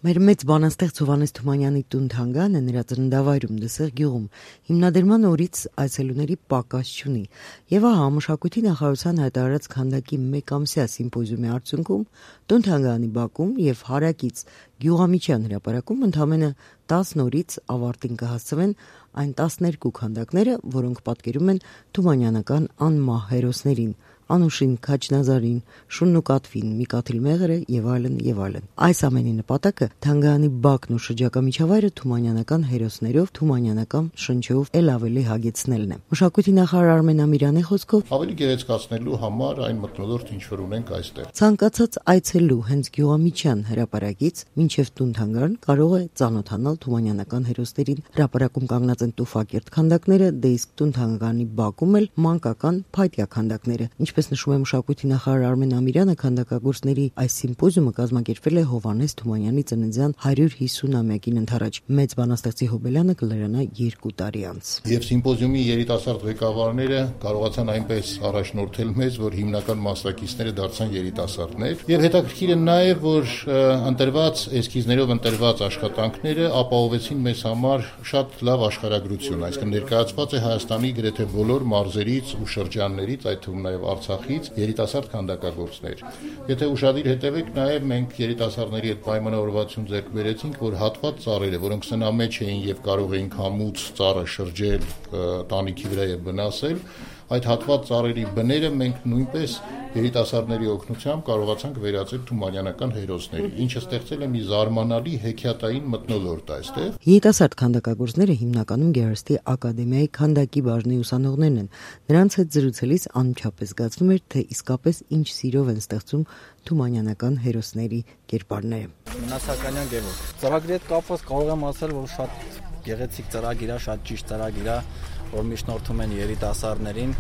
Մեր մեծ բանաստեղծ Հովհաննես Թումանյանի տուն-թանգարանը նրա ծննդավայրում Դսեղ գյուղում հիմնադրման օրից այցելուների պակաս չունի, եւ ահա մշակույթի նախարարության հայտարարած քանդակի մեկամսյա սիմպոզիումի արդյունքում տուն-թանգարանի բակում եւ հարակից Գյուղամիջյան հրապարակում ընդամենը 10 օրից ավարտին կհասցվեն այն 12 քանդակները, որոնք պատկերում են թումանյանական անմահ հերոսներին՝ Անուշին, Քաչնազարին, Շունն ու Կատվին, Միկաթիլ Մեղրը եւ այլն եւ այլն։ Այս ամենի նպատակը թանգարանի բակն ու շրջակա միջավայրը թումանյանական հերոսներով, թումանյանական շնչով ել ավելի հագեցնելն է։ Մշակույթի նախարար Արմեն Ամիրյանի խոսքով ավելի գեղեցկացնելու համար այն մթնոլորտ, ինչ որ ունենք այստեղ։ Ցանկացած այցելու հենց Գյուղամիջյան հրապարակից մինչև տուն-թանգարան կարող է ծանոթանալ թումանյանական հերոսներին։ Հրապարակում կանգնած են տուֆակերտ քանդակները, դե իսկ տուն-թանգարանի բակում էլ մանկական փայտյա քանդակները։ Ինչպես նշում է մշակույթի նախարար Արմեն Ամիրյանը, քանդակագործների այս սիմպոզիումը կազմակերպվել է Հովհաննես Թումանյանի ծննդյան 150-ամյակին ընդառաջ։ Մեծ բանաստեղծի հոբելյանը կլրանա 2 տարի անց։ Եվ սիմպոզիումի երիտասարդ ղեկավարները կարողացան այնպես առաջնորդել մեզ, որ հիմնական մասնակիցները դարձան երիտասարդներ։ Եվ հետաքրքիր է նաև, որ ընտրված էսքիզներով ընտրված աշխատանքները ապահովեցին մեզ համար շատ լավ աշխարհագրություն, այսինքն ներկայացված է Հայաստանի գրեթե բոլոր մարզերից ու շրջաններից, այդ թվում նաև Արցախից երիտասարդ քանդակագործներ։ Եթե ուշադիր հետևեք, նաև մենք երիտասարդների հետ պայմանավորվածություն ձեռք բերեցինք, որ հատված ծառերը, որոնք սնամեջ էին եւ կարող էին քամուց ծառը շրջել տանիքի վրա եւ վնասել, այդ հատված ծառերի բները մենք նույնպես երիտասարդների օգնությամբ կարողացանք վերածել թումանյանական հերոսների, ինչը ստեղծել է մի զարմանալի հեքիաթային մթնոլորտ այստեղ։ Երիտասարդ քանդակագործները հիմնականում Գեղարվեստի ակադեմիայի քանդակի բաժնի ուսանողներն են։ Նրանց հետ զրուցելիս անմիջապես զգացվում էր, թե իսկապես ինչ սիրով են ստեղծում թումանյանական հերոսների կերպարները։ Մնասականյան Գևորգ։ Ծրագրի հետ կապված կարող եմ ասել, որ շատ գեղեցիկ ծրագիր է, շատ ճիշտ ծրագիր է, որ միջնորդում են երիտասարդներին,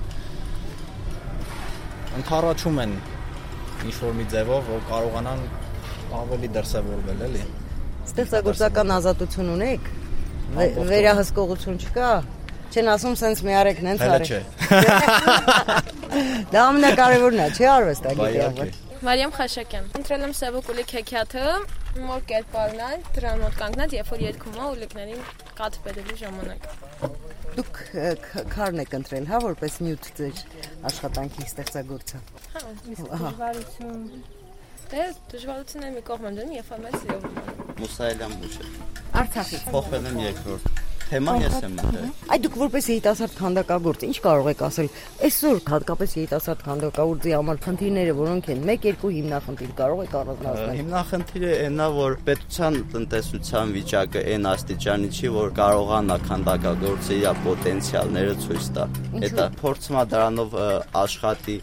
ընդառաջում են ինչ-որ մի ձևով, որ կարողանան ավելի դրսևորվել, էլի։ Ստեղծագործական ազատություն ունեք, վերահսկողություն չկա, չեն ասում սենց մի արեք, նենց արեք։ Դա ամենակարևորն է, չէ՞ արվեստագետի։ Մարիամ Խաշակյան։ Ընտրել եմ Սևոկուլիկ հեքիաթը, մոր կերպարն է, դրան մոտ կանգնած, երբ որ երգում է ուլիկներին կաթ բերելու ժամանակ։ Դուք քարն եք ընտրել, հա, որպես նյութ ձեր աշխատանքի ստեղծագործը։ Հա, դժվարություն։ Դե դժվարությունները մի կողմ եմ դնում, երբ որ մեծ սիրում եմ։ Մուսայելյան Մուշը։ Արցախից։ Փոխվել եմ երկրորդ։ Թեման ես եմ ընտրել։ Այդ դուք որպես երիտասարդ քանդակագործ ինչ կարող եք ասել այսօր հատկապես երիտասարդ քանդակագործի համար խնդիրները որոնք են 1-2 հիմնախնդիր կարող եք առանձնացնել։ Հիմնախնդիրը այնա, որ պետության տնտեսության վիճակը այն աստիճանի չի, որ կարողանա քանդակագործը իր պոտենցիալները ցույց տա։ Դա փորձում է դրանով աշխատի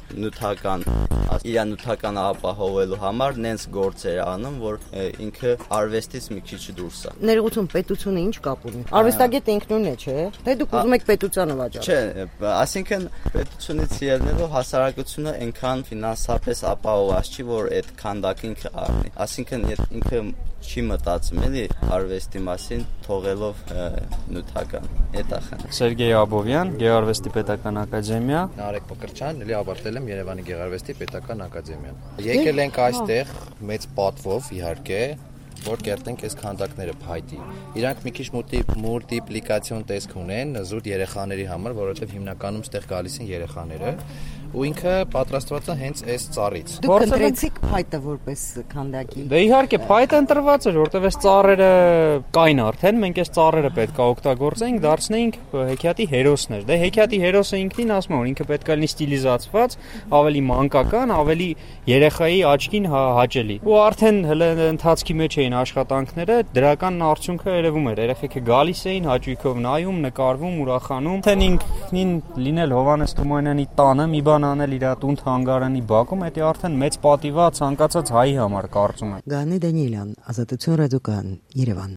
իր նյութական ապահովելու համար նենց գործեր անում, որ ինքը արվեստից մի քիչ դուրս է։ Ներողություն, պետությունը ինչ կապ ունի։ Արվեստագետը ինքնուրույն է, չէ՞։ Թե դուք ուզում եք պետությանը վաճառել։ Չէ, այսինքն պետությունից ելնելով հասարակությունը այնքան ֆինանսապես ապահովված չի, որ այդ քանդակը ինքը առնի։ Այսինքն ինքը չի մտածում էլի արվեստի մասին, թողելով նյութական։ Էտա խնդիրը։ Սերգեյ Աբովյան, Գեղարվեստի պետական ակադեմիա։ Նարեկ Մկրտչյան, էլի ավարտել եմ Երևանի Գեղարվեստի պետական ակադեմիան։ Եկել ենք այստեղ մեծ պատվով, իհարկե, որ կերտենք այս քանդակները փայտի։ Իրանք մի քիչ մուլտիպլիկացիոն տեսք ունեն զուտ երեխաների համար, որովհետև հիմնականում ստեղ գալիս են երեխաները, ու ինքը պատրաստված է հենց այս ծառից։ Դուք ընտրեցիք փայտը որպես քանդակի։ Դե իհարկե փայտը ընտրված էր, որտեղ այս ծառերը կային արդեն, մենք այս ծառերը պետք է օգտագործենք, դարձնեինք հեքիաթի հերոսներ։ Դե հեքիաթի հերոսը ինքնին ասում է, որ ինքը պետք է լինի ստիլիզացված, ավելի մանկական, ավելի երեխայի աչքին հաճելի։ Ու արդեն ընթացքի մեջ էին աշխատանքները, դրական արդյունքը երևում էր։ Երեխեքը գալիս էին, հաճույքով նայում, նկարվում, ուրախանում։ Թեն ինքնին լինել Հովհաննես Թումանյանի տանը, մի բան անել իր տուն-թանգարանի բակում, դա արդեն մեծ պատիվ է ցանկացած հայի համար, կարծում եմ։ Գանե Դանիելյան, Ազատություն ռադիոկայան, Երևան։